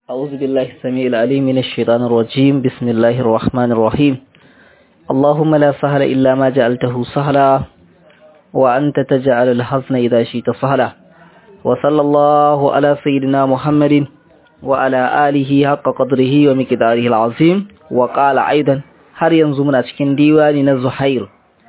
أعوذ بالله السميع العليم من الشيطان الرجيم. بسم الله الرحمن الرحيم. اللهم لا سهل إلا ما جعلته سهلا وأنت تجعل الحزن إذا شئت سهلا. وصلى الله على سيدنا محمد وعلى آله حق قدره ومقداره العظيم. وقال أيضا har yanzu muna cikin diwani na Zuhair.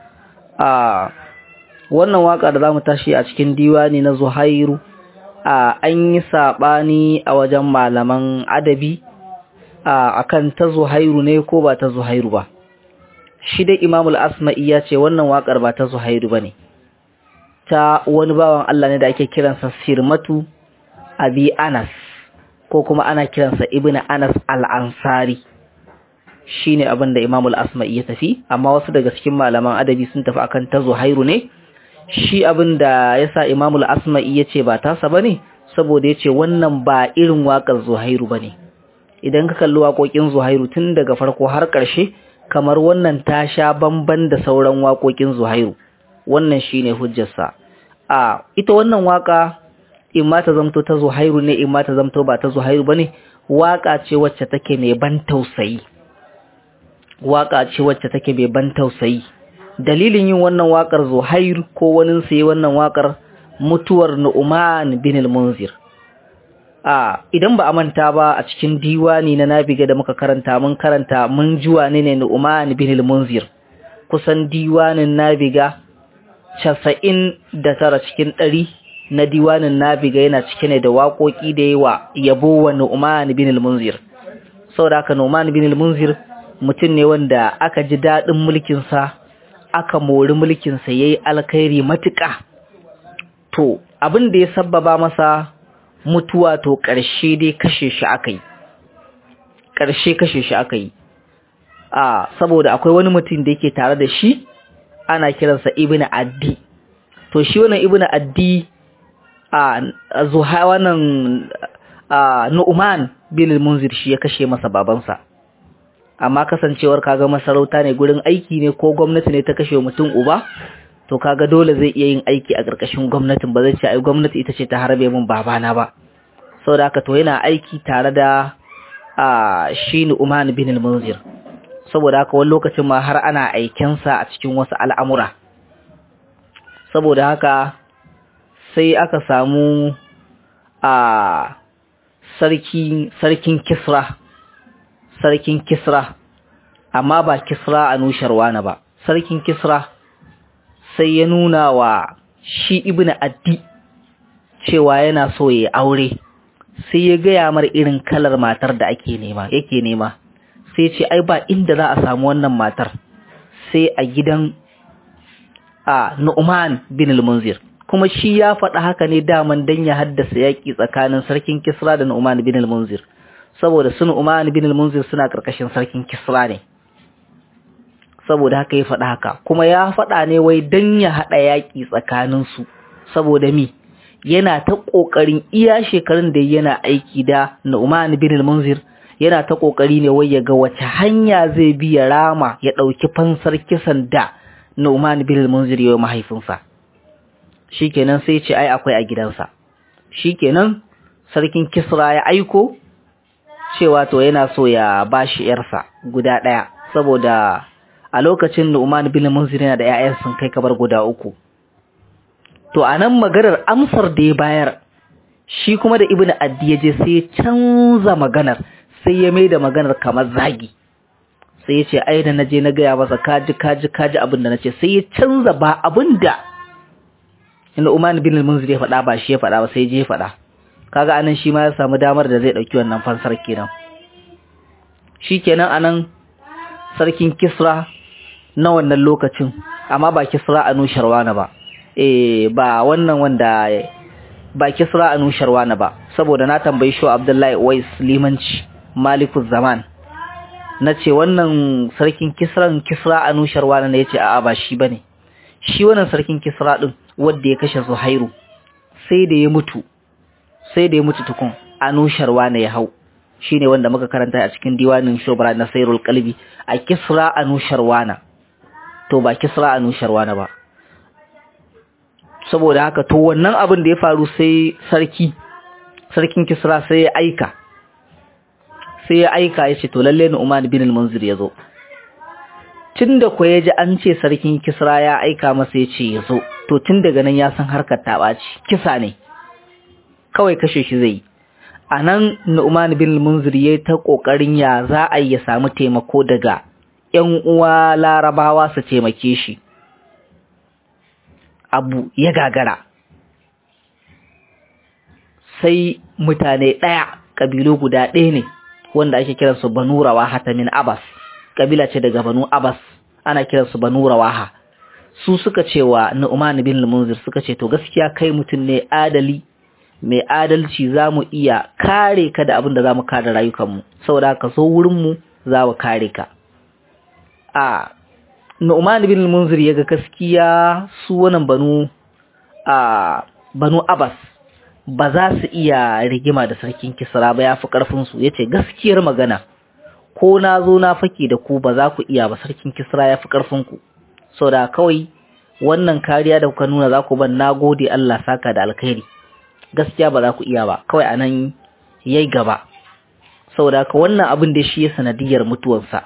Wannan waka da zamu tashi a cikin diwani na Zuhairu, an yi saɓani a wajen malaman adabi akan ta Zuhairu ne ko ba ta Zuhairu ba. Shi dai Imamul Asma'i ya ce wannan waƙar ba ta Zuhairu ba ne, ta wani bawan Allah ne da ake kiransa Sirmatu Abi Anas, ko kuma ana kiransa Ibn Anas Al-Ansari. Shi ne abin da Imamul Asma'i ya tafi, amma wasu daga cikin malaman adabi sun tafi akan ta Zuhairu ne. Shi abin da ya sa Imamul Asma'i ya ce ba tasa ba ne, saboda ya ce wannan ba irin waƙar Zuhairu ba ne. Idan ka kalli waƙoƙin Zuhairu tun daga farko har ƙarshe, kamar wannan ta sha bamban da sauran waƙoƙin Zuhairu. Wannan shi ne hujjarsa. Ita wannan waƙa, in ma ta zamto ta Zuhairu ne, in ma ta zamto ba ta Zuhairu ba ne, waƙa ce wacce take mai ban tausayi. Waƙa ce wacce take mai ban tausayi. Dalilin yin wannan waƙar Zuhair ko wani sai wannan waƙar mutuwar Nu'man bin al-Munzir. Idan ba a manta ba a cikin diwani na Nabiga da muka karanta mun ji wane ne Nu'man bin al-Munzir. Kusan diwanin Nabiga 99 cikin 100 na diwanin Nabiga yana cike ne da waƙoƙi da yawa yabo wa Nu'man bin al-Munzir. Saboda haka Nu'man bin al-Munzir mutum ne wanda aka ji daɗin mulkinsa, aka mori mulkinsa ya yi alkhairi matuƙa. To, abin da ya sabbaba masa mutuwa to ƙarshe dai kashe shi aka yi. Saboda akwai wani mutum da yake tare da shi, ana kiransa Ibn Addi. To, shi wannan Ibn Addi Nu'man bin al-Munzir shi ya kashe masa babansa. Amma kasancewar kaga masarauta ne, gurin aiki ne, ko gwamnati ne ta kashe mutum uba, to kaga dole zai iya yin aiki a ƙarƙashin gwamnatin, ba zai ce ai gwamnati ita ce ta harbe min babana ba. Saboda haka to yana aiki tare da shi Nu'man bin al-Munzir. Saboda haka wani lokacin ma har ana aikensa a cikin wasu al'amura. Saboda haka sai aka samu sarkin Kisra, amma ba Kisra Anusharwana ba. Sarkin Kisra sai ya nuna wa shi Ibn Addi cewa yana so ya aure, sai ya gaya mar irin kalar matar da yake nema. Sai ce ai ba inda za a samu wannan matar sai a gidan Nu'man bin al-Munzir. Kuma shi ya faɗa haka ne daman dan ya haddasa yaƙi tsakanin sarkin Kisra da Nu'man bin al-Munzir. Saboda sun Nu'man bin al-Munzir suna karkashin sarkin Kisra ne, saboda haka ya faɗa haka. Kuma ya faɗa ne wai dan ya haɗa yaƙi tsakanin su, saboda yana ta ƙoƙarin iya shekarun da yana aiki da Nu'man bin al-Munzir, yana ta ƙoƙari ne wai ya ga wace hanya zai bi ya rama ya ɗauki fansar kisan da Nu'man bin al-Munzir ya yi mahaifinsa. Shikenan sai ce ai akwai a gidansa. Shikenan sarkin Kisra ya aiko cewa to yana so ya bashi yarsa guda ɗaya, saboda a lokacin Nu'man bin Munzir yana da ƴaƴan sun kai kamar guda 3. To anan maganar amsar da ya bayar, shi kuma da Ibn Addi ya je sai ya canza maganar, sai ya maida maganar kamar zagi. Sai ya ce ai da naje na gaya masa kaji abin da nace, sai ya canza ba abinda Nu'man bin Munzir ya faɗa, ba shi ya faɗa ba, sai je ya faɗa. Kaga anan shi ma ya samu damar da zai dauki wannan fansar kenan. Shikenan anan sarkin Kisra na wannan lokacin, amma ba Kisra Anusharwana ba. Ba wannan wanda ba Kisra Anusharwana ba, saboda na tambayi shi Abdullahi Uwais limanci Malikuz Zaman. Nace wannan sarkin Kisra Anusharwana ne, yace a'a ba shi bane. Shi wannan sarkin Kisra din wanda ya kashe Zuhairu sai da ya mutu tukun Anusharwana ya hau. Shine wanda muka karanta a cikin diwanin Shubra na Sairul Qalbi, a Kisra Anusharwana, to ba Kisra Anusharwana ba. Saboda haka to wannan abin da ya faru sai sarkin Kisra sai ya aika sai ya aika ya ce to lalle Nu'man bin al-Munzir ya zo. Tunda ko ya ji an ce sarkin Kisra ya aika masa ya ce ya zo, to tun daga nan ya san harkar ta ɓaci, kisa ne kawai kashe shi zai yi. A nan Nu'man bin al-Munzir ya ta ƙoƙarin ya za a yi ya samu taimako daga ‘yan uwa Larabawa su taimake shi, abu ya gagara. Sai mutane ɗaya, ƙabilu guda ɗaya ne wanda ake kiransu Banu Rawaha min Abbas, ƙabila ce daga Banu Abbas, ana kiransu Banu Rawaha. Su suka ce wa Nu'man bin al-Munzir, suka ce to gaskiya kai mutum ne adali, mai adalci, za mu iya kare ka da abin da za mu kare rayukanmu, saboda ka so wurinmu za mu kare ka. Nu'man bin al-Munzir ya ga gaskiya su wannan Banu Abbas ba za su iya rigima da sarkin Kisra ba, ya fi ƙarfinsu. Ya ce gaskiyar magana, ko na zo na fake da ku ba za ku iya ba, sarkin Kisra ya fi ƙarfinku. So da kawai wannan kariya da kuka nuna za ku ban, na gode, Allah saka da alkhairi, gaskiya ba za ku iya ba. Kawai anan yayi gaba, saboda haka wannan abin da shi ya sanadiyar mutuwarsa.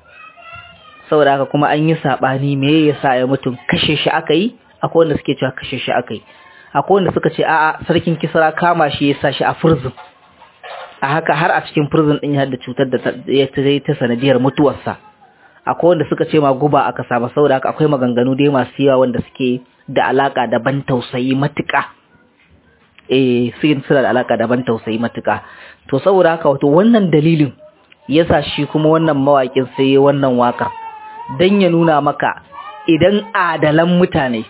Saboda haka kuma an yi saɓani me yasa ya mutu, kashe shi aka yi, akwai wanda suke cewa kashe shi aka yi, akwai wanda suka ce a'a sarkin Kisra kama shi ya sa shi a prison, a haka har a cikin prison din ya da cutar da ya ta sanadiyar mutuwarsa. Akwai wanda suka ce ma guba aka saba. Saboda haka akwai maganganu dai masu yawa wanda suke da alaka da ban tausayi matuƙa, suna da alaka da ban tausayi matuƙa. To saboda haka wato wannan dalilin yasa shi kuma wannan mawaƙin sai wannan waƙar, dan ya nuna maka idan adalan mutane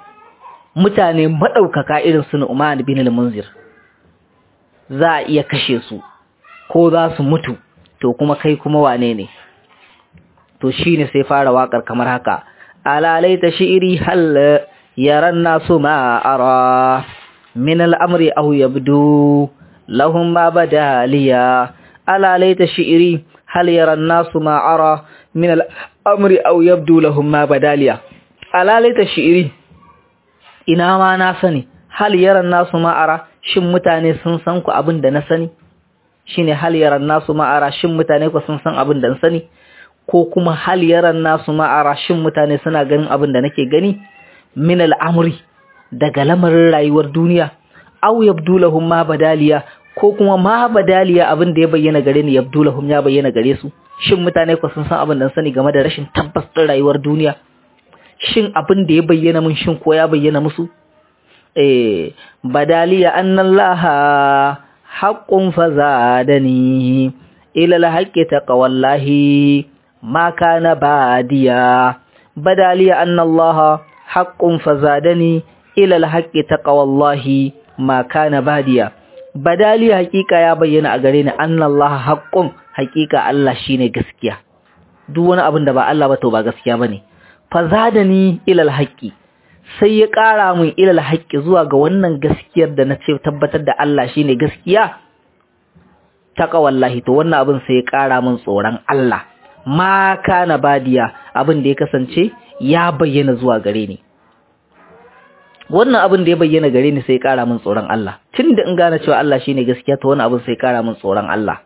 maɗaukaka irin su Nu'man bin al-Munzir za a iya kashe su ko za su mutu, to kuma kai kuma wane ne? To shine sai fara waƙar kamar haka: alalaita shi'iri hal yaran nasu ma ara min al-amri aw yabdu lahum ma badaliya. alalaita shi'iri hal yaran nasu ma ara min al-amri aw yabdu lahum ma badaliya. alalaita shi'iri, ina ma na sani, hal yaran nasu ma'ara, shin mutane sun san ku abin da na sani? Shine hal yaran nasu ma'ara, shin mutane ku sun san abin da na sani? Ko kuma hal yaran nasu ma'ara, shin mutane suna ganin abin da nake gani? Min al'amri, daga lamarin rayuwar duniya, aw yabdu lahum ma badaliya, ko kuma ma badaliya, abin da ya bayyana gare ni, yabdu lahum ya bayyana gare su. Shin mutane ku sun san abin da na sani game da rashin tabbas din rayuwar duniya? Shin abin da ya bayyana mun, shin ko ya bayyana musu? Badaliya annallaha haqqun fazadani ila alhaqqi taqwallahi ma kana badiya. Badaliya annallaha haqqun fazadani ila alhaqqi taqwallahi ma kana badiya. Badaliya hakika ya bayyana a gare ni, annallaha haqqun, hakika Allah shine gaskiya. Duk wani abin da ba Allah ba to ba gaskiya bane. Fazadani ilal haqqi, sai ya ƙara min ilal haqqi zuwa ga wannan gaskiyar da na ce tabbatar da Allah shine gaskiya, taqwallahi, to wannan abin sai ya ƙara min tsoron Allah, ma kana badiya, abin da ya kasance ya bayyana zuwa gare ni. Wannan abin da ya bayyana gare ni sai ya ƙara min tsoron Allah. Tunda in gane cewa Allah shine gaskiya, to wannan abin sai ya ƙara min tsoron Allah.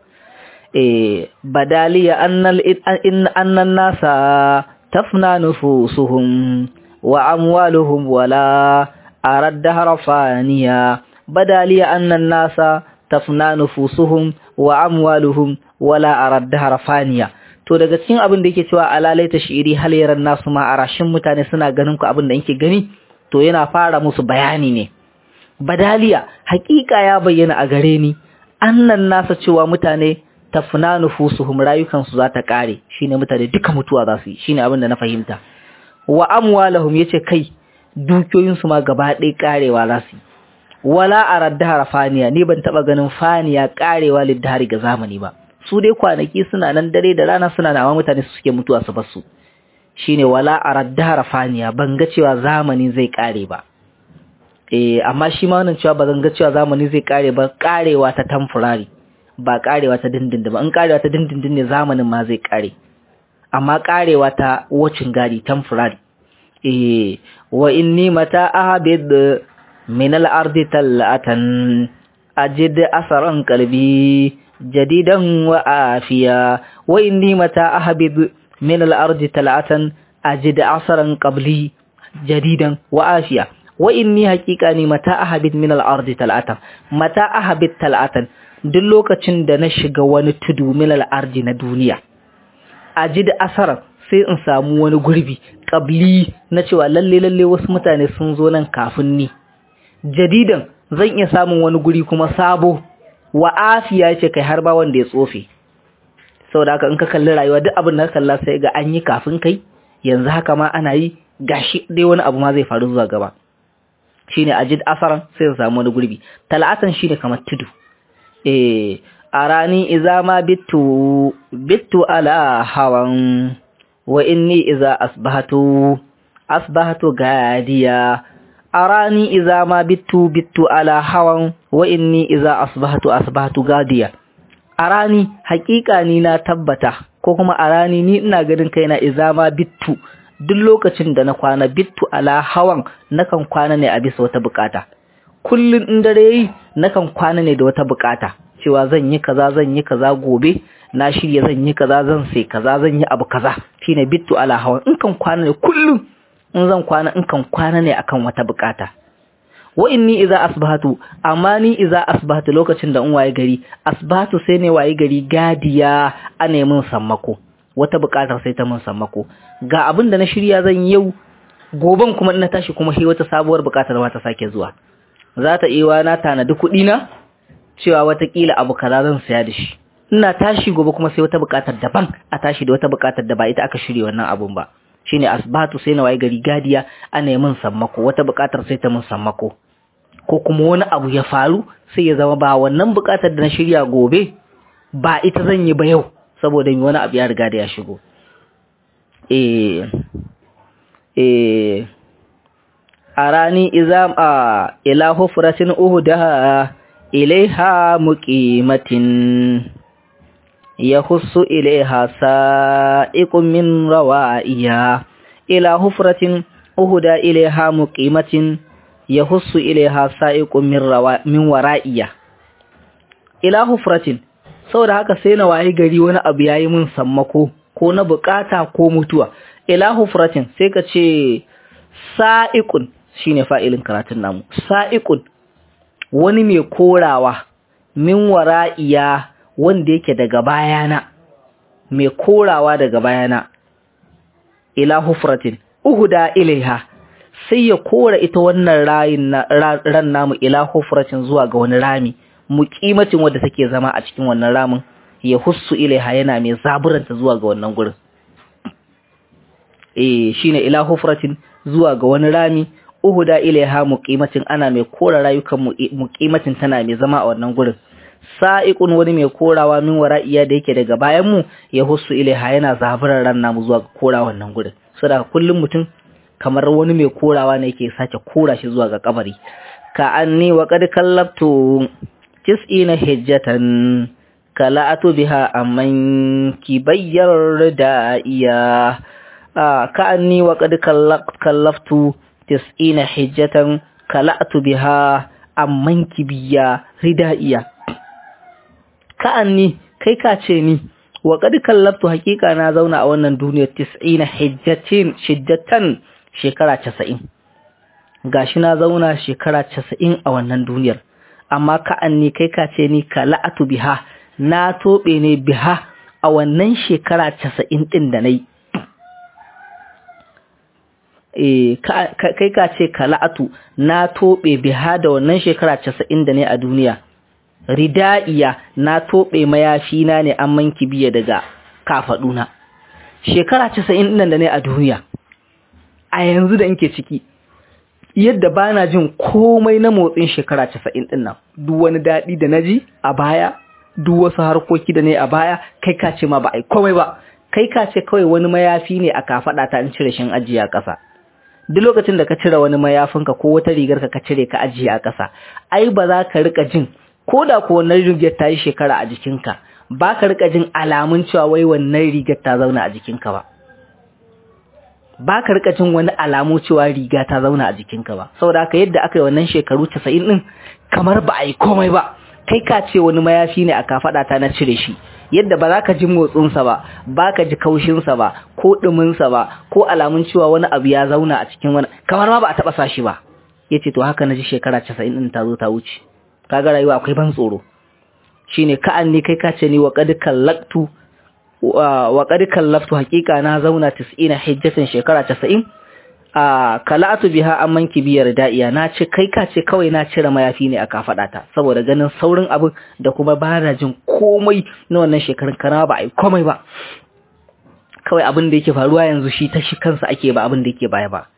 Badaliya annan nasa تفنى نفوسهم وأموالهم ولا أرى الدهر فانيا. بدا لي أن الناس تفنى نفوسهم وأموالهم ولا أرى الدهر فانيا. to daga cikin abin da yake cewa alalaita shi'iri hal yaran nasu ma arashin mutane suna ganin ku abin da yake gani, to yana fara musu bayani ne. Badaliya, hakika ya bayyana a gare ni, annan nasa cewa mutane tafna nufusuhum, rayukansu za ta kare, shine mutane duka mutuwa za su yi, shine abin da na fahimta. Wa amwalahum, yace kai dukiyoyinsu ma gaba ɗaya karewa za su yi. Wala araddahar faniya, ni ban taba ganin faniya karewa liddahari ga zamani ba. Su dai kwanaki suna nan, dare da rana suna nawa, mutane su suke mutuwa su basu. Shine wala araddahar faniya, ban ga cewa zamani zai kare ba. Amma shi ma wannan cewa ba zan ga cewa zamani zai kare ba, karewa ta temporary, ba karewa ta dindindin ba. In karewa ta dindindin ne zamanin ma zai kare, amma karewa ta wucin gadi, temporary. Wa inni mata ahabid min al-ardi talatan ajid asaran qalbi jadidan wa afiya wa inni mata ahbib min al-ardi tal'atan ajid asran qabli jadidan wa afiya wa inni haqiqani mata ahbib min al-ardi tal'atan mata ahbib tal'atan duk lokacin da na shiga wani tudu min al-ardi na duniya ajid asran sai in samu wani gurbi qabli na cewa lalle wasu mutane sun zo nan kafin ni jadidan zan iya samun wani guri kuma sabo wa afiya ce kai har ba wanda ya tsofe saboda haka in ka kalli rayuwa duk abin da ka kalla sai ga an yi kafin kai yanzu haka ma ana yi gashi dai wani abu ma zai faru zuwa gaba shine ajid asaran sai ya samu wani gurbi tal'atan shine kamar tudu arani idza ma bittu ala hawan wa inni idza asbahatu gadiya arani idza ma bittu ala hawan wa inni idza asbahatu gadiya arani haƙiƙa ni na tabbata ko kuma arani ni ina ganin kaina idza ma bittu duk lokacin da na kwana bittu ala hawan nakan kwana ne a bisa wata bukata kullun in dare yi nakan kwana ne da wata bukata cewa zan yi kaza gobe na shirye zan yi kaza zan sai kaza zan yi abu kaza shine bittu ala hawan in kan kwana ne kullun in zan kwana in kan kwana ne akan wata bukata wa inni idza asbahatu amma ni idza asbahatu lokacin da in waye gari asbahatu sai ne waye gari gadiya a neman sammako wata bukatar sai ta mun sammako ga abin da na shirya zan yau goben kuma ina tashi kuma sai wata sabuwar bukatar ma ta sake zuwa za ta iya na tanadi kuɗi na cewa watakila abu kaza zan saya da shi ina tashi gobe kuma sai wata bukatar daban a tashi da wata bukatar da ba ita aka shirye wannan abun ba shine asbatu sai na waye gari gadiya ana mun sammako wata bukatar sai ta mun sammako ko kuma wani abu ya faru sai ya zama ba wannan bukatar da na shirya gobe ba ita zan yi ba yau saboda wani abu ya riga da ya shigo arani izam ila hufratin uhda ilaiha muqimatin yahussu ilaiha sa'iqun min rawa'iya ila hufratin uhda ilaiha muqimatin yahussu ilaiha sa'iqun min wara'iya ila hufratin saboda haka sai na waye gari wani abu yayi mun sammako ko na bukata ko mutuwa ila hufratin sai ka ce sa'iqun shine fa'ilin karatun namu sa'iqun wani mai korawa min wara'iya wanda yake daga bayana mai korawa daga bayana ila hufratin uhda ilaiha sai ya kora ita wannan ran namu ila hufratin zuwa ga wani rami muqimacin wanda take zama a cikin wannan ramin ya hussu ilaiha yana mai zaburanta zuwa ga wannan gurin shine ila hufratin zuwa ga wani rami uhda ilaiha muqimacin ana mai kora rayukan muqimacin tana mai zama a wannan gurin sa'iqun wani mai korawa min wara'iya da yake daga bayan mu ya hussu ilaiha yana zaburar ran namu zuwa kora wannan gurin saboda kullum mutum kamar wani mai korawa ne yake sake kora shi zuwa ga kabari ka anni wa qad kallabtu 90 hijjatan kala'atu biha amman kibayyar da'iya ka anni wa qad kallaftu 90 hijjatan kala'atu biha amman kibiya ridaiya ka anni kai ka ce ni wa qad kallaftu hakika na zauna a wannan duniyar 90 hijjatan shekara 90 gashi na zauna shekara 90 a wannan duniyar amma ka'anni kai ka ce ni kala'atu biha na tobe ne biha a wannan shekara 90 din da nayi kai ka ce kala'atu na tobe biha da wannan shekara 90 da ne a duniya ridaiya na tobe mayafi na ne an manki biya daga kafaduna shekara 90 din da ne a duniya a yanzu da nke ciki yadda bana jin komai na motsin shekara 90 din nan duk wani dadi da naji a baya duk wasu harkoki da ne a baya kai ka ce ma ba ai komai ba kai ka ce kawai wani mayafi ne a kafada ta in cire shin ajiya kasa duk lokacin da ka cire wani mayafinka ko wata rigar ka cire ka ajiye a kasa ai ba za ka rika jin koda ko wannan rigar ta yi shekara a jikinka ba ka rika jin alamun cewa wai wannan rigar ta zauna a jikinka ba ka rika jin wani alamu cewa riga ta zauna a jikinka ba saboda haka yadda aka yi wannan shekaru 90 din kamar ba a yi komai ba kai ka ce wani mayafi ne a kafada ta na cire shi yadda ba za ka ji motsinsa ba ka ji kaushinsa ba ko ɗuminsa ba ko alamun cewa wani abu ya zauna a cikin wani kamar ma ba a taɓa sa shi ba ya ce to haka na ji shekara 90 ɗin ta zo ta wuce kaga rayuwa akwai ban tsoro shine ka'an ne kai ka ce ni wa qad kallaftu haqiqa na zauna 90 hijjatin shekara 90 kala'atu biha amman kibiyar da'iya na ce kai ka ce kawai na cire mayafi ne a kafadata saboda ganin saurin abin da kuma ba na jin komai na wannan shekarun kana ba ai komai ba kawai abin da yake faruwa yanzu shi ta shi kansa ake ba abin da yake baya ba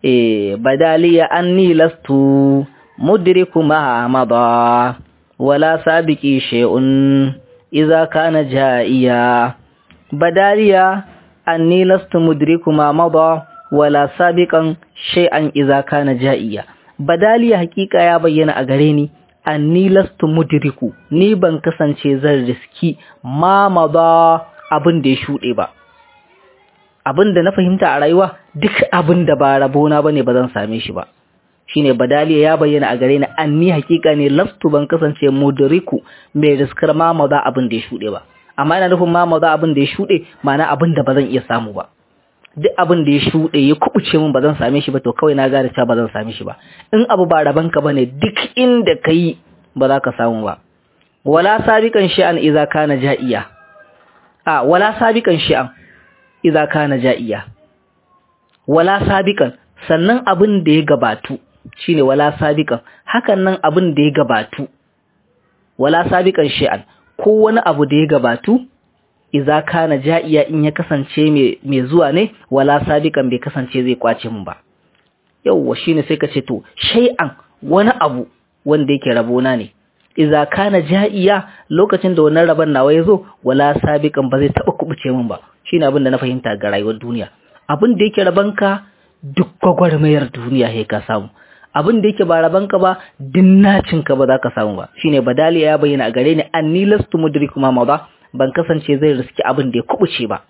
badaliya anni lastu mudriku ma mada wala sabiqi shay'un idza kana ja'iya badaliya anni lastu mudriku ma mada wala sabiqan shay'an idza kana ja'iya badaliya hakika ya bayyana a gare ni anni lastu mudriku ni ban kasance zan riski ma mada abin da ya shude ba abin da na fahimta a rayuwa duk abin da ba rabona bane ba zan same shi ba shine badaliya ya bayyana a gare ni anni hakika ne lastu ban kasance mudriku mai riskar ma mada abin da ya shude ba amma ina nufin ma mada abin da ya shude ma'ana abin da ba zan iya samu ba duk abin da ya shuɗe ya kubuce min ba zan same shi ba to kawai na gane cewa ba zan same shi ba in abu ba rabanka bane duk inda kai ba za ka samu ba wala sabiqan sha'an idza kana ja'iya wala sabiqan sha'an idza kana ja'iya wala sabiqan sannan abin da ya gabatu shine wala sabiqan hakan nan abin da ya gabatu wala sabiqan sha'an ko wani abu da ya gabatu iza kana ja'iya in ya kasance mai zuwa ne wala sabiqan bai kasance zai kwace mun ba yauwa shine sai ka ce to shay'an wani abu wanda yake rabona ne iza kana ja'iya lokacin da wannan rabon nawa yazo wala sabiqan ba zai taba kubuce mun ba shine abin da na fahimta ga rayuwar duniya abin da yake rabanka duk gwagwarmayar duniya sai ka samu abin da yake ba rabanka ba dinnacinka ba za ka samu ba shine badaliya ya bayyana a gare ni anni lastu mudriku ma mada ban kasance zai riski abin da ya kubuce ba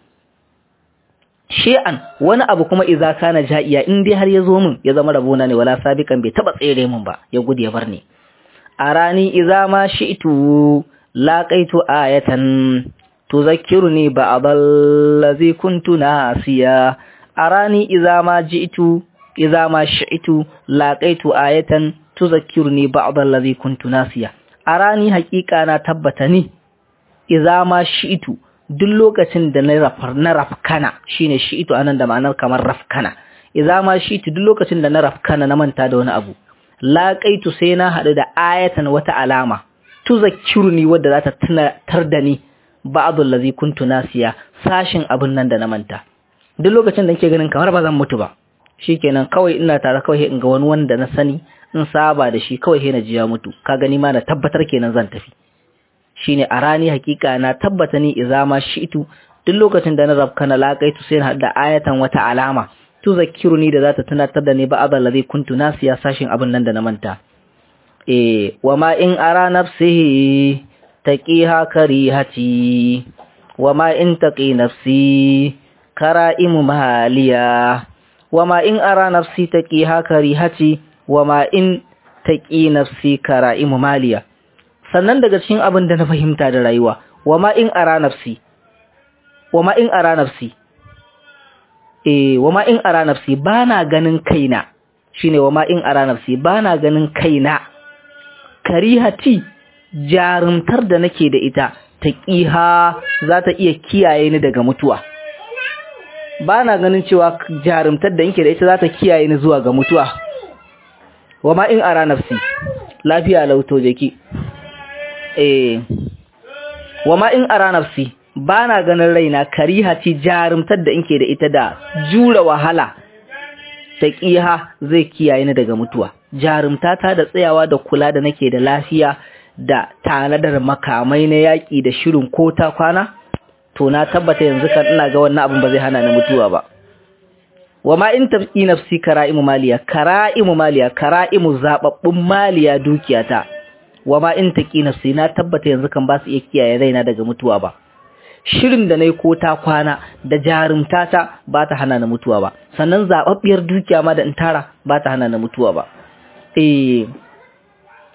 shay'an wani abu kuma idza kana ja'iya in dai har ya zo min ya zama rabona ne wala sabiqan bai taba tsere min ba ya gudu ya bar ni arani idza ma shi'tu laqaitu ayatan tuzakkiruni ba'dal ladhi kuntu nasiya arani idza ma shi'tu laqaitu ayatan tuzakkiruni ba'dal ladhi kuntu nasiya arani haqiqa na tabbata ni idza ma shi'tu duk lokacin da na rafkana shine shi'tu anan da ma'anar kamar rafkana idza ma shi'tu duk lokacin da na rafkana na manta da wani abu laqaitu sai na hadu da ayatan wata alama tuzakkiruni wadda za ta tunatar da ni ba'dul ladhi kuntu nasiya sashin abun nan da na manta duk lokacin da nake ganin kamar ba zan mutu ba shikenan kawai ina tare kawai in ga wani wanda na sani in saba da shi kawai sai na ji ya mutu ka gani ma na tabbatar kenan zan tafi shine a rani hakika na tabbata ni idza ma shi'tu duk lokacin da na rabka na laqaitu sai na hada ayatan wata alama tuzakkiruni da zata tunatar da ni ba'd allazi kuntu nasiya sashin abin nan da na manta wama in ara nafsihi taqiha karihati wama in taqi nafsi kara'imu mahaliya wama in ara nafsi taqiha karihati wama in taqi nafsi kara'imu maliya sannan daga cikin abin da na fahimta da rayuwa wama in ara nafsi wama in ara nafsi bana ganin kaina shine wama in ara nafsi bana ganin kaina karihati jarumtar da nake da ita taqiha za ta iya kiyaye ni daga mutuwa bana ganin cewa jarumtar da nake da ita za ta kiyaye ni zuwa ga mutuwa wama in ara nafsi lafiya lauto jeki wama in ara nafsi bana ganin raina karihati jarumtar da inke da ita da jura wahala taqiha zai kiyaye ni daga mutuwa jarumtata da tsayawa da kula da nake da lafiya da tanadar makamai na yaki da shirin kota kwana to na tabbata yanzu kan ina ga wannan abin ba zai hana ni mutuwa ba wama in tabqi nafsi kara'imu maliya kara'imu zababbun maliya dukiyata wama in taqi nafsi na tabbata yanzu kan ba su iya kiyaye raina daga mutuwa ba shirin da nayi ko ta kwana da jarumtata ba ta hana ni mutuwa ba sannan zababbiyar dukiya ma da in tara ba ta hana ni mutuwa ba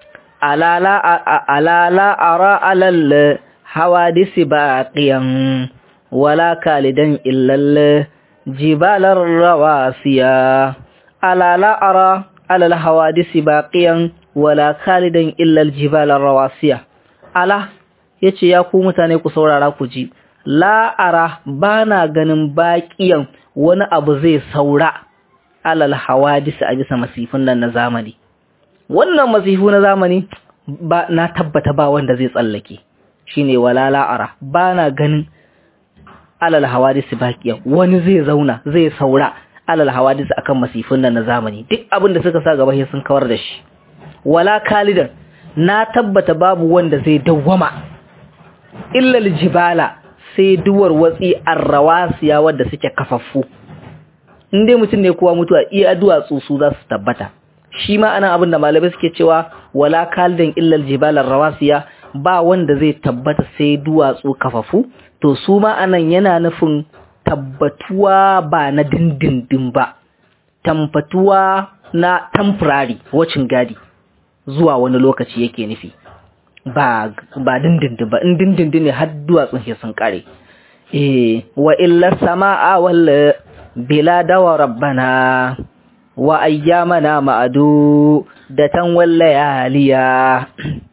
alala ara alal hawadisi baqiyan wala kalidan illal jibalar rawasiya alala ara alal hawadisi baqiyan wala kalidan illal jibalar rawasiya ala yace ya ku mutane ku saurara ku ji la ara bana ganin baqiyan wani abu zai saura alal hawadisi a bisa masifin nan na zamani wannan masifu na zamani ba na tabbata ba wanda zai tsallake shine wala la ara bana ganin alal hawadisi baqiyan wani zai zauna zai saura alal hawadisi akan masifin nan na zamani duk abin da suka sa gaba sai sun kawar da shi wala kalidan na tabbata babu wanda zai dawwama illa aljibala sai duwar watsi arrawasiya wanda suke kafaffu inde mutum ne kowa mutuwa iya duwatsu su za su tabbata shi ma ana abin da malamai suke cewa wala kalidan illa aljibala arrawasiya ba wanda zai tabbata sai duwatsu kafaffu to su ma anan yana nufin tabbatuwa ba na dindindin ba tambatuwa na temporary wacin gadi zuwa wani lokaci yake nufi ba dindindin ba in dindindin ne har duwatsun shi sun kare wa illa samaa wal bilada wa rabbana wa ayyamana ma'adu datan wal layaliya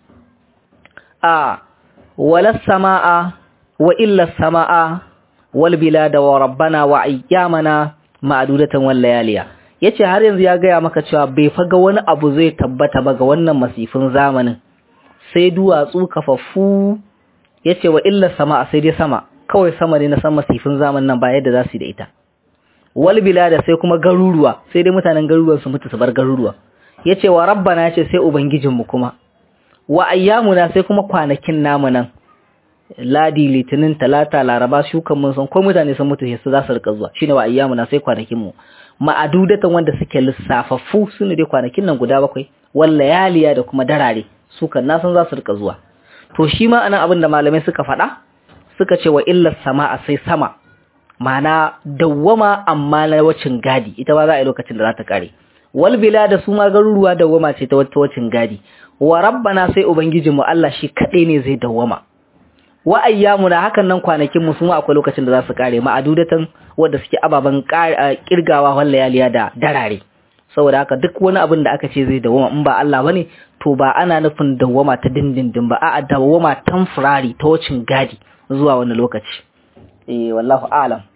wala samaa wa illa samaa wal bilada wa rabbana wa ayyamana ma'dudatan wal layaliya yace har yanzu ya gaya maka cewa bai faga wani abu zai tabbata ba ga wannan masifin zamanin sai duwatsu kafaffu yace wa illa samaa sai dai sama kawai sama ne na san masifin zamanin nan ba yadda za su yi da ita wal bilada sai kuma garuruwa sai dai mutanen garuruwan su mutu su bar garuruwa yace wa rabbana yace sai ubangijinmu kuma wa ayyamuna sai kuma kwanakin namu nan ladi litinin talata laraba shukan mun san ko mutane sun mutu su za su rika zuwa shine wa ayyamuna sai kwanakin mu ma'adudatan wanda suke lissafaffu sune dai kwanakin nan guda 7 wal layaliya da kuma darare su kan na san za su rika zuwa to shi ma anan abin da malamai suka faɗa suka ce wa illas sama'a sai sama mana dawwama amma na wacin gadi ita ba za a yi lokacin da za ta kare wal bilada su ma garuruwa dawwama ce ta wacin gadi wa rabbana sai ubangijinmu Allah shi kadai ne zai dawwama wa ayyamuna hakan nan kwanakin mu su ma akwai lokacin da za su kare ma'adudatan wanda suke ababan kirgawa wal layaliya da darare saboda haka duk wani abin da aka ce zai dawwama in ba Allah bane to ba ana nufin dawwama ta dindindin ba a'a dawwama temporary ta wacin gadi zuwa wani lokaci wallahu a'lam